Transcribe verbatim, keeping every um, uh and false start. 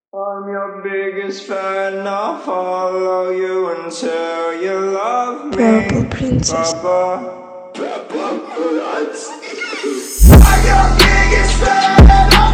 I'm your biggest fan, I'll follow you until you love me. Purple Princess. Papa. Purple Princess. I'm your biggest fan.